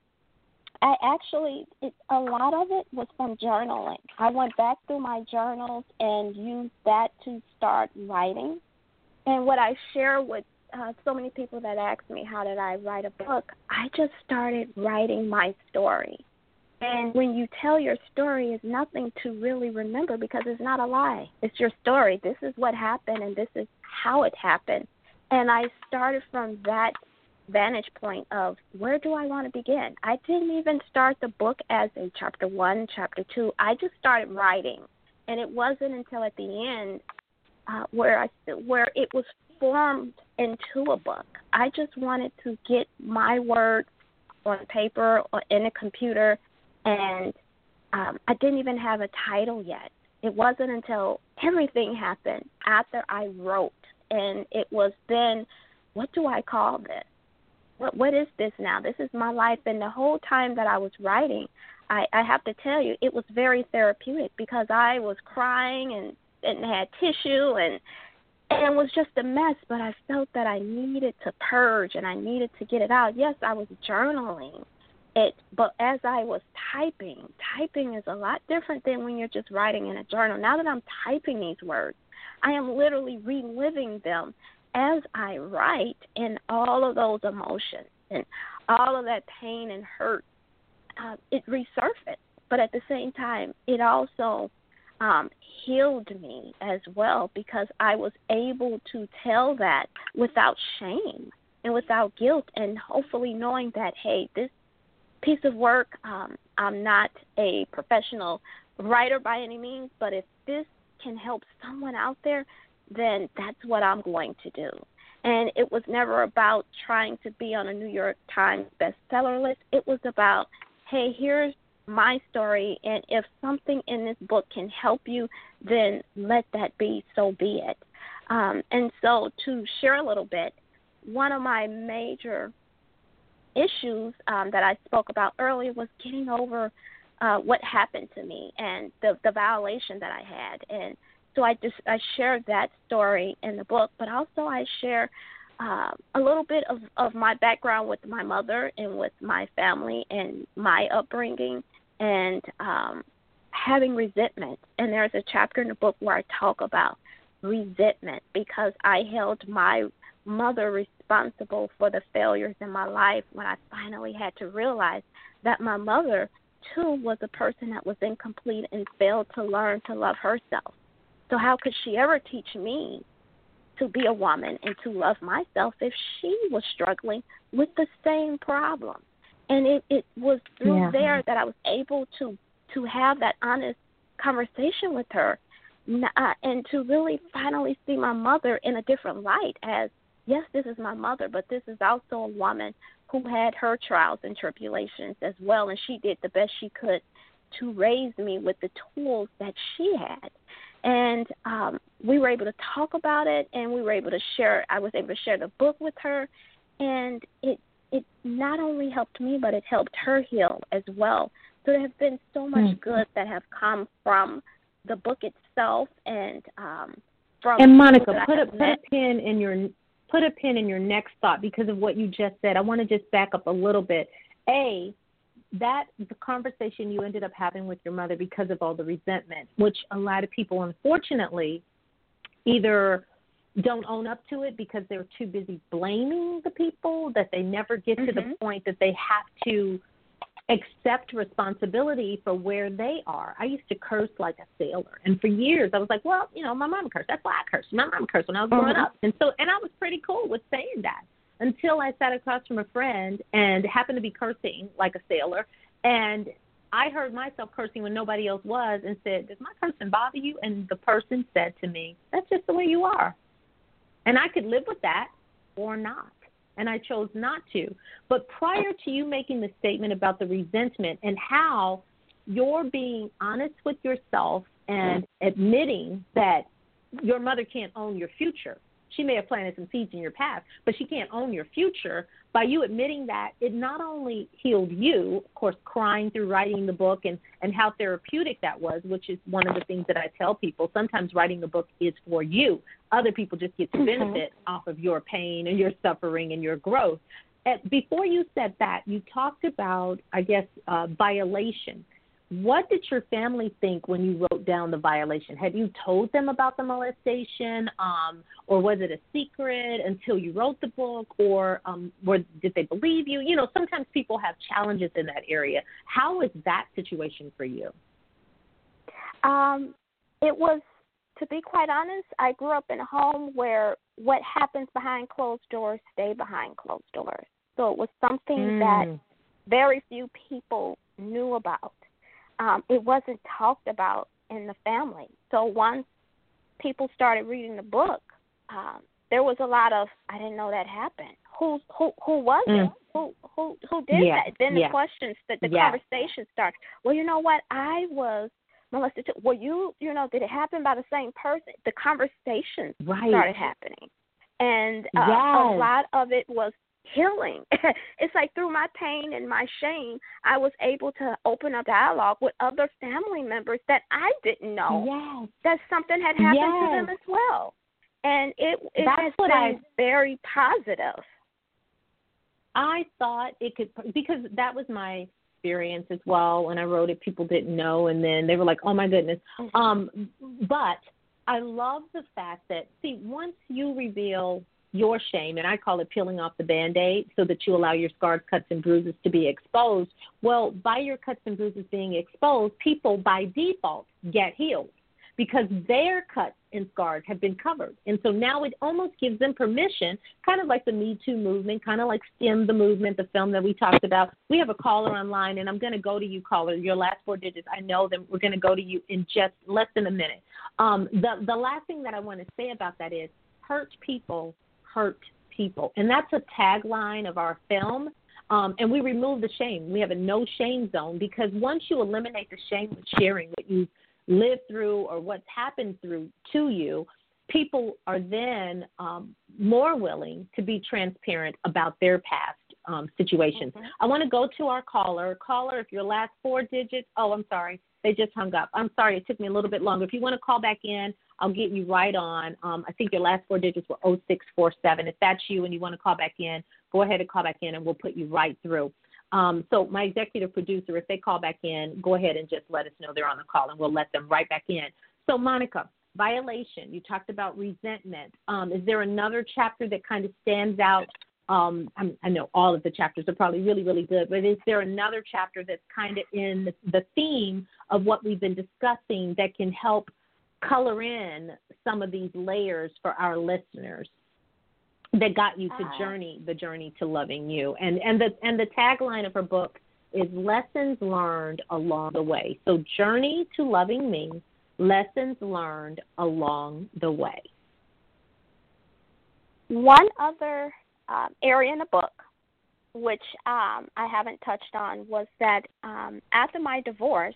Speaker 3: I actually, it, a lot of it was from journaling. I went back through my journals and used that to start writing. And what I share with uh, so many people that ask me, how did I write a book? I just started writing my story. And when you tell your story, it's nothing to really remember because it's not a lie. It's your story. This is what happened, and this is how it happened. And I started from that vantage point of where do I want to begin? I didn't even start the book as a chapter one, chapter two. I just started writing. And it wasn't until at the end uh, where I where it was formed into a book. I just wanted to get my words on paper or in a computer, and um, I didn't even have a title yet. It wasn't until everything happened after I wrote, and it was then, what do I call this? What What is this now? This is my life. And the whole time that I was writing, I, I have to tell you, it was very therapeutic because I was crying and, and had tissue and and it was just a mess, but I felt that I needed to purge and I needed to get it out. Yes, I was journaling it, but as I was typing, typing is a lot different than when you're just writing in a journal. Now that I'm typing these words, I am literally reliving them as I write, and all of those emotions and all of that pain and hurt, uh, it resurfaced. But at the same time, it also um, healed me as well because I was able to tell that without shame and without guilt, and hopefully knowing that, hey, this piece of work, um, I'm not a professional writer by any means, but if this can help someone out there, then that's what I'm going to do. And it was never about trying to be on a New York Times bestseller list. It was about, hey, here's my story, and if something in this book can help you, then let that be, so be it. Um, and so to share a little bit, one of my major issues um, that I spoke about earlier was getting over uh, what happened to me and the, the violation that I had. And so I just I shared that story in the book, but also I share uh, a little bit of, of my background with my mother and with my family and my upbringing and um, having resentment. And there's a chapter in the book where I talk about resentment because I held my mother responsible for the failures in my life when I finally had to realize that my mother, too, was a person that was incomplete and failed to learn to love herself. So how could she ever teach me to be a woman and to love myself if she was struggling with the same problem? And it, it was through yeah. there that I was able to, to have that honest conversation with her uh, and to really finally see my mother in a different light as, yes, this is my mother, but this is also a woman who had her trials and tribulations as well, and she did the best she could to raise me with the tools that she had. And um, we were able to talk about it, and we were able to share, I was able to share the book with her, and it it not only helped me, but it helped her heal as well. So there have been so much mm-hmm. good that have come from the book itself, and um, from
Speaker 2: and Monica, put a put met. a pin in your put a pin in your next thought because of what you just said. I want to just back up a little bit. A, that the conversation you ended up having with your mother because of all the resentment, which a lot of people, unfortunately, either don't own up to it because they're too busy blaming the people that they never get mm-hmm. to the point that they have to accept responsibility for where they are. I used to curse like a sailor, and for years I was like, well, you know, my mom cursed. That's why I cursed. My mom cursed when I was mm-hmm. growing up, and so and I was pretty cool with saying that until I sat across from a friend and happened to be cursing like a sailor, and I heard myself cursing when nobody else was and said, does my cursing bother you? And the person said to me, that's just the way you are. And I could live with that or not. And I chose not to. But prior to you making the statement about the resentment and how you're being honest with yourself and admitting that your mother can't own your future. She may have planted some seeds in your past, but she can't own your future. By you admitting that, it not only healed you, of course, crying through writing the book and, and how therapeutic that was, which is one of the things that I tell people. Sometimes writing the book is for you. Other people just get to benefit mm-hmm. off of your pain and your suffering and your growth. And before you said that, you talked about, I guess, uh, violation. What did your family think when you wrote down the violation? Had you told them about the molestation, um, or was it a secret until you wrote the book, or um, were, did they believe you? You know, sometimes people have challenges in that area. How is that situation for you?
Speaker 3: Um, it was, to be quite honest, I grew up in a home where what happens behind closed doors stay behind closed doors. So it was something mm. that very few people knew about. Um, it wasn't talked about in the family. So once people started reading the book, um, there was a lot of, I didn't know that happened. Who who who was mm. it? Who who who did yeah. that? Then the yeah. questions, that the yeah. conversation started. Well, you know what? I was molested too. Well, you you know, did it happen by the same person? The conversations right. started happening, and uh, yes. a lot of it was healing. It's like through my pain and my shame, I was able to open a dialogue with other family members that I didn't know
Speaker 2: yes.
Speaker 3: that something had happened
Speaker 2: yes.
Speaker 3: to them as well. And it, it
Speaker 2: That's
Speaker 3: has
Speaker 2: what
Speaker 3: been
Speaker 2: I,
Speaker 3: very positive.
Speaker 2: I thought it could, because that was my experience as well. When I wrote it, people didn't know, and then they were like, oh, my goodness. Mm-hmm. Um, but I love the fact that, see, once you reveal your shame, and I call it peeling off the Band-Aid so that you allow your scars, cuts, and bruises to be exposed. Well, by your cuts and bruises being exposed, people by default get healed because their cuts and scars have been covered. And so now it almost gives them permission, kind of like the Me Too movement, kind of like STEM, the movement, the film that we talked about. We have a caller online, and I'm going to go to you, caller. Your last four digits, I know them. We're going to go to you in just less than a minute. Um, the, the last thing that I want to say about that is hurt people hurt people. And that's a tagline of our film. Um, and we remove the shame. We have a no shame zone because once you eliminate the shame with sharing what you've lived through or what's happened through to you, people are then um, more willing to be transparent about their past um, situations. Mm-hmm. I want to go to our caller. Caller, if your last four digits, oh, I'm sorry. They just hung up. I'm sorry. It took me a little bit longer. If you want to call back in, I'll get you right on. Um, I think your last four digits were oh six four seven. If that's you and you want to call back in, go ahead and call back in, and we'll put you right through. Um, so my executive producer, if they call back in, go ahead and just let us know they're on the call, and we'll let them right back in. So, Monica, violation, you talked about resentment. Um, is there another chapter that kind of stands out? Um, I, I know all of the chapters are probably really, really good, but is there another chapter that's kind of in the, the theme of what we've been discussing that can help color in some of these layers for our listeners that got you to journey, the journey to loving you? And and the and the tagline of her book is lessons learned along the way. So journey to loving me, lessons learned along the way.
Speaker 3: One other um, area in the book, which um, I haven't touched on, was that um, after my divorce,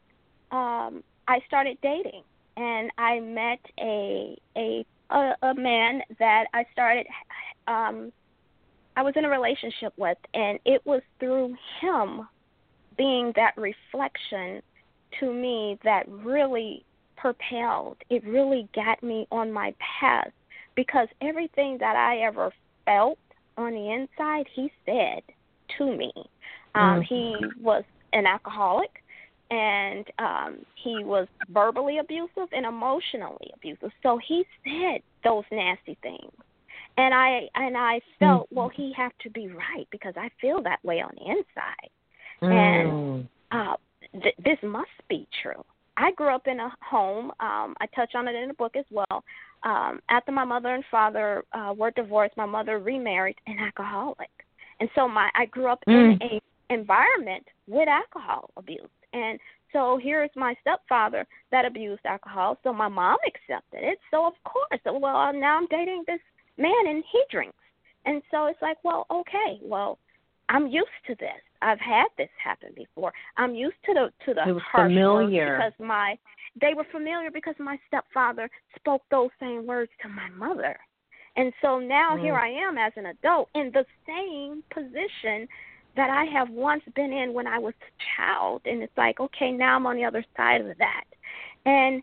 Speaker 3: um, I started dating, and I met a a A, a man that I started, um, I was in a relationship with, and it was through him being that reflection to me that really propelled, it really got me on my path, because everything that I ever felt on the inside, he said to me. Um, mm-hmm. He was an alcoholic. And um, he was verbally abusive and emotionally abusive. So he said those nasty things. And I and I felt, mm. well, he had to be right, because I feel that way on the inside. Mm. And uh, th- this must be true. I grew up in a home, um, I touch on it in the book as well. Um, after my mother and father uh, were divorced, my mother remarried an alcoholic. And so my I grew up mm. in an environment with alcohol abuse. And so here's my stepfather that abused alcohol, so my mom accepted it. So, of course, well, now I'm dating this man, and he drinks. And so it's like, well, okay, well, I'm used to this. I've had this happen before. I'm used to the to the harsh words because my they were familiar because my stepfather spoke those same words to my mother. And so now mm. here I am as an adult in the same position that I have once been in when I was a child. And it's like, okay, now I'm on the other side of that. And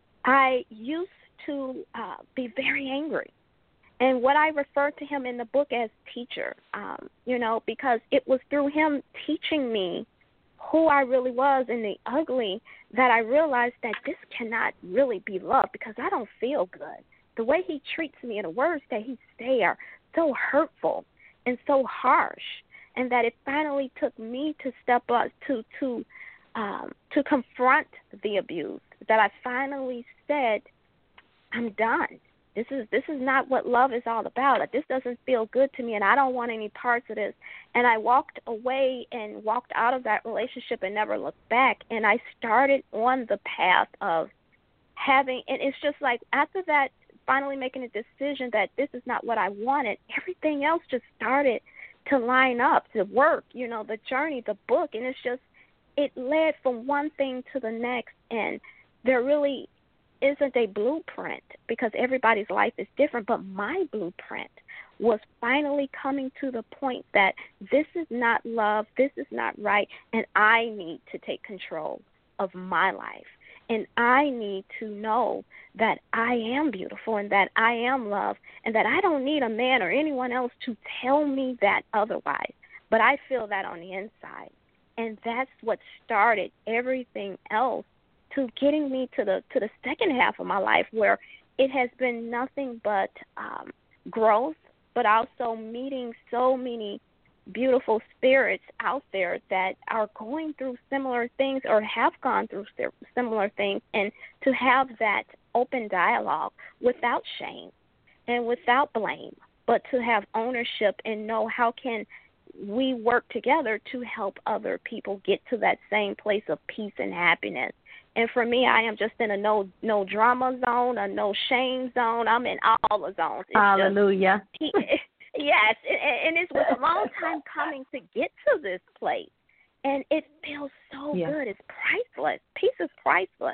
Speaker 3: I used to uh, be very angry. And what I refer to him in the book as teacher, um, you know, because it was through him teaching me who I really was in the ugly that I realized that this cannot really be love, because I don't feel good. The way he treats me and the words that he say are so hurtful and so harsh. And that it finally took me to step up to to um, to confront the abuse. That I finally said, "I'm done. This is this is not what love is all about. This doesn't feel good to me, and I don't want any parts of this." And I walked away and walked out of that relationship and never looked back. And I started on the path of having, and it's just like after that, finally making a decision that this is not what I wanted. Everything else just started to line up, to work, you know, the journey, the book, and it's just, it led from one thing to the next, and there really isn't a blueprint because everybody's life is different, but my blueprint was finally coming to the point that this is not love, this is not right, and I need to take control of my life. And I need to know that I am beautiful and that I am loved and that I don't need a man or anyone else to tell me that otherwise. But I feel that on the inside. And that's what started everything else to getting me to the to the second half of my life, where it has been nothing but um, growth, but also meeting so many beautiful spirits out there that are going through similar things or have gone through similar things, and to have that open dialogue without shame and without blame, but to have ownership and know how can we work together to help other people get to that same place of peace and happiness. And for me, I am just in a no no drama zone, a no shame zone. I'm in all the zones. It's
Speaker 2: Hallelujah.
Speaker 3: Just, yes, and it was a long time coming to get to this place. And it feels so yeah. good. It's priceless. Peace is priceless.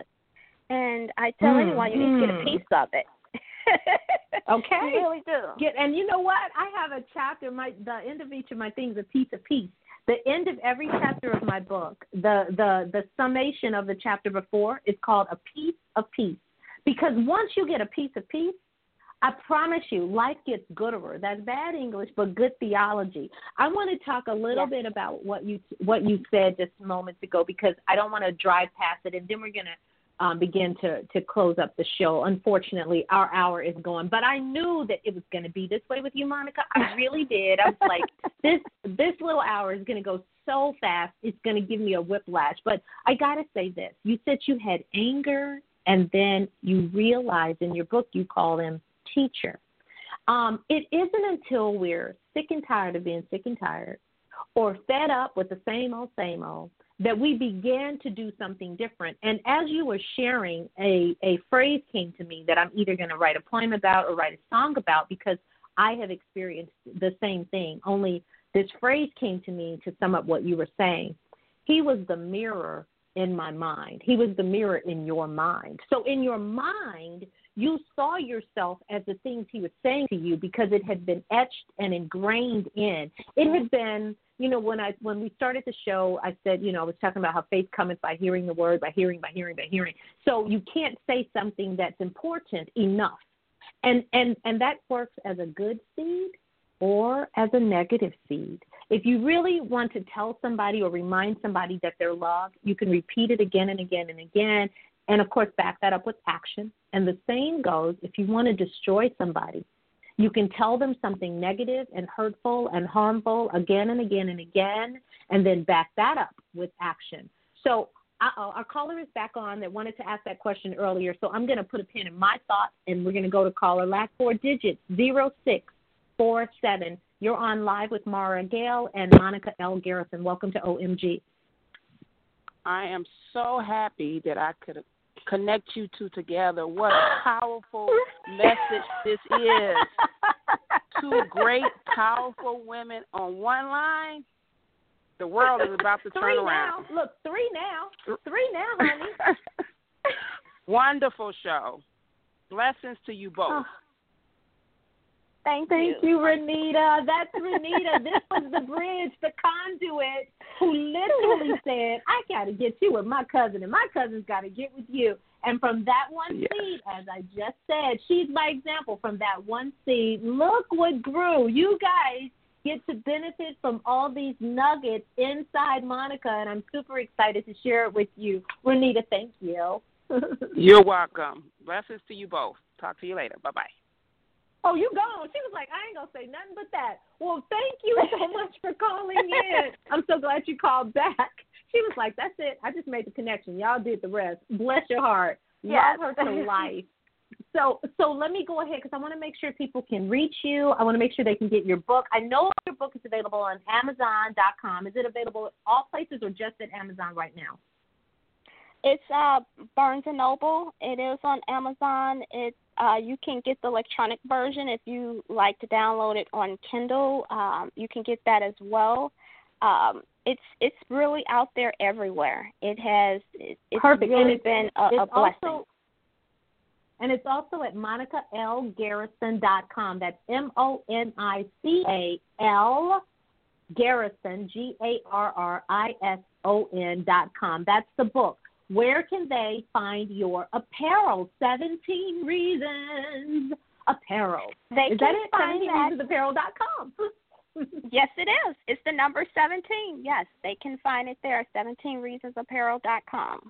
Speaker 3: And I tell mm, anyone, you need mm. to get a piece of it.
Speaker 2: Okay.
Speaker 3: You really do.
Speaker 2: Get, and you know what? I have a chapter, my the end of each of my things, a piece of peace. The end of every chapter of my book, the, the, the summation of the chapter before is called A Piece of Peace. Because once you get a piece of peace, I promise you, life gets gooder. That's bad English, but good theology. I want to talk a little
Speaker 3: yeah.
Speaker 2: bit about what you what you said just moments ago, because I don't want to drive past it, and then we're going to um, begin to, to close up the show. Unfortunately, our hour is gone, but I knew that it was going to be this way with you, Monica. I really did. I was like, this this little hour is going to go so fast, it's going to give me a whiplash. But I got to say this. You said you had anger, and then you realized in your book you call him teacher. Um, it isn't until we're sick and tired of being sick and tired or fed up with the same old, same old that we begin to do something different. And as you were sharing, a, a phrase came to me that I'm either going to write a poem about or write a song about, because I have experienced the same thing, only this phrase came to me to sum up what you were saying. He was the mirror in my mind. He was the mirror in your mind. So in your mind, you saw yourself as the things he was saying to you because it had been etched and ingrained in. It had been, you know, when I when we started the show, I said, you know, I was talking about how faith cometh by hearing the word, by hearing, by hearing, by hearing. So you can't say something that's important enough. And and and that works as a good seed or as a negative seed. If you really want to tell somebody or remind somebody that they're loved, you can repeat it again and again and again. And, of course, back that up with action. And the same goes if you want to destroy somebody. You can tell them something negative and hurtful and harmful again and again and again, and then back that up with action. So uh-oh, our caller is back on that wanted to ask that question earlier. So I'm going to put a pin in my thoughts, and we're going to go to caller. Last four digits, zero six four seven. You're on live with Mara Gale and Monica L. Garrison. Welcome to O M G.
Speaker 8: I am so happy that I could connect you two together. What a powerful message this is. Two great, powerful women on one line. The world is about to turn
Speaker 2: three
Speaker 8: around.
Speaker 2: Now. Look, three now. Three now, honey.
Speaker 8: Wonderful show. Blessings to you both.
Speaker 2: Oh.
Speaker 3: Thank,
Speaker 2: Thank
Speaker 3: you.
Speaker 2: you, Renita. That's Renita. This was the bridge, the conduit, who literally said, I got to get you with my cousin, and my cousin's got to get with you. And from that one
Speaker 8: yes.
Speaker 2: seed, as I just said, she's my example. From that one seed, look what grew. You guys get to benefit from all these nuggets inside Monica, and I'm super excited to share it with you. Renita, thank you.
Speaker 8: You're welcome. Blessings to you both. Talk to you later. Bye-bye.
Speaker 2: Oh, you gone. She was like, I ain't going to say nothing but that. Well, thank you so much for calling in. I'm so glad you called back. She was like, that's it. I just made the connection. Y'all did the rest. Bless your heart.
Speaker 3: Yes.
Speaker 2: Love her to life. So so let me go ahead because I want to make sure people can reach you. I want to make sure they can get your book. I know your book is available on Amazon dot com. Is it available at all places or just at Amazon right now?
Speaker 3: It's uh, Barnes and Noble. It is on Amazon. It's uh, you can get the electronic version if you like to download it on Kindle. Um, you can get that as well. Um, it's it's really out there everywhere. It has it, it's
Speaker 2: Perfect.
Speaker 3: really
Speaker 2: it's,
Speaker 3: been a,
Speaker 2: it's
Speaker 3: a blessing.
Speaker 2: Also, and it's also at Monica L Garrison dot com. That's M O N I C A L Garrison, G A R R I S O N dot com. That's the book. Where can they find your apparel? seventeen Reasons Apparel.
Speaker 3: They
Speaker 2: is
Speaker 3: can
Speaker 2: that it?
Speaker 3: find
Speaker 2: seventeen reasons apparel dot com.
Speaker 3: Yes, it is. It's the number seventeen. Yes, they can find it there, seventeen reasons apparel dot com.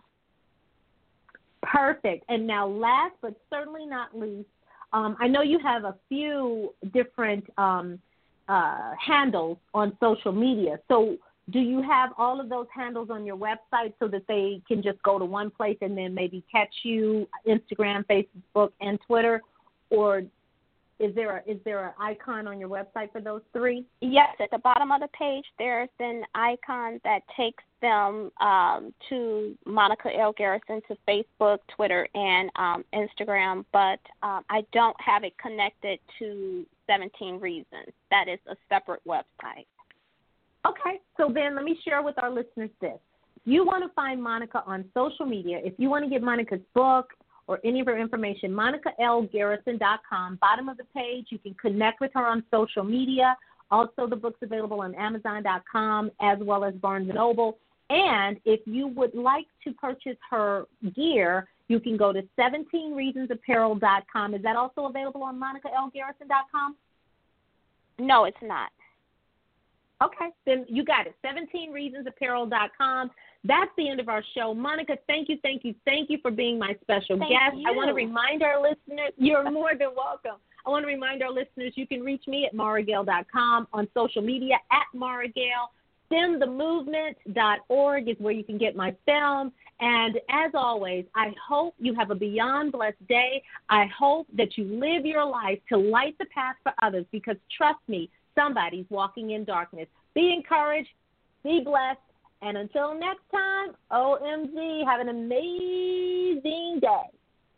Speaker 2: Perfect. And now last but certainly not least, um, I know you have a few different um, uh, handles on social media. So do you have all of those handles on your website so that they can just go to one place and then maybe catch you, Instagram, Facebook, and Twitter? Or is there a, is there an icon on your website for those three?
Speaker 3: Yes, at the bottom of the page, there's an icon that takes them um, to Monica L. Garrison, to Facebook, Twitter, and um, Instagram. But um, I don't have it connected to seventeen Reasons. That is a separate website.
Speaker 2: Okay, so then let me share with our listeners this. If you want to find Monica on social media, if you want to get Monica's book or any of her information, Monica L Garrison dot com, bottom of the page, you can connect with her on social media. Also, the book's available on Amazon dot com as well as Barnes and Noble. And if you would like to purchase her gear, You can go to seventeen reasons apparel dot com. Is that also available on monica l garrison dot com?
Speaker 3: No, it's not.
Speaker 2: Okay, then you got it, seventeen reasons apparel dot com. That's the end of our show. Monica, thank you, thank you, thank you for being my special
Speaker 3: thank
Speaker 2: guest.
Speaker 3: You.
Speaker 2: I want to remind our listeners, you're more than welcome. I want to remind our listeners you can reach me at mara gale dot com, on social media at Mara Gale. stem the movement dot org is where you can get my film. And as always, I hope you have a beyond blessed day. I hope that you live your life to light the path for others, because trust me, somebody's walking in darkness. Be encouraged, be blessed, and until next time, O M G, have an amazing day.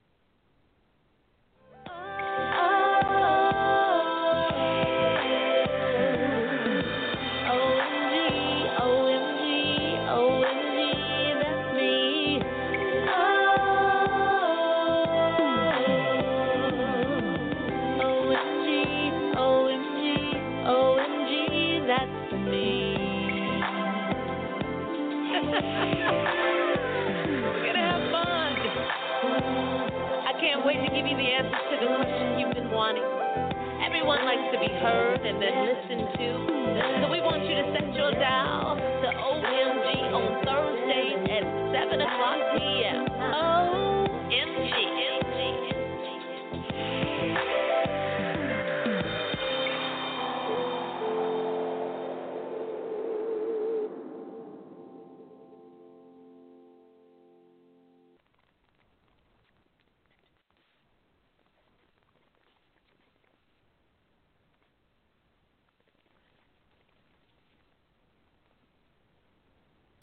Speaker 1: We're gonna have fun. I can't wait to give you the answers to the questions you've been wanting. Everyone likes to be heard and then listened to, so we want you to set your dial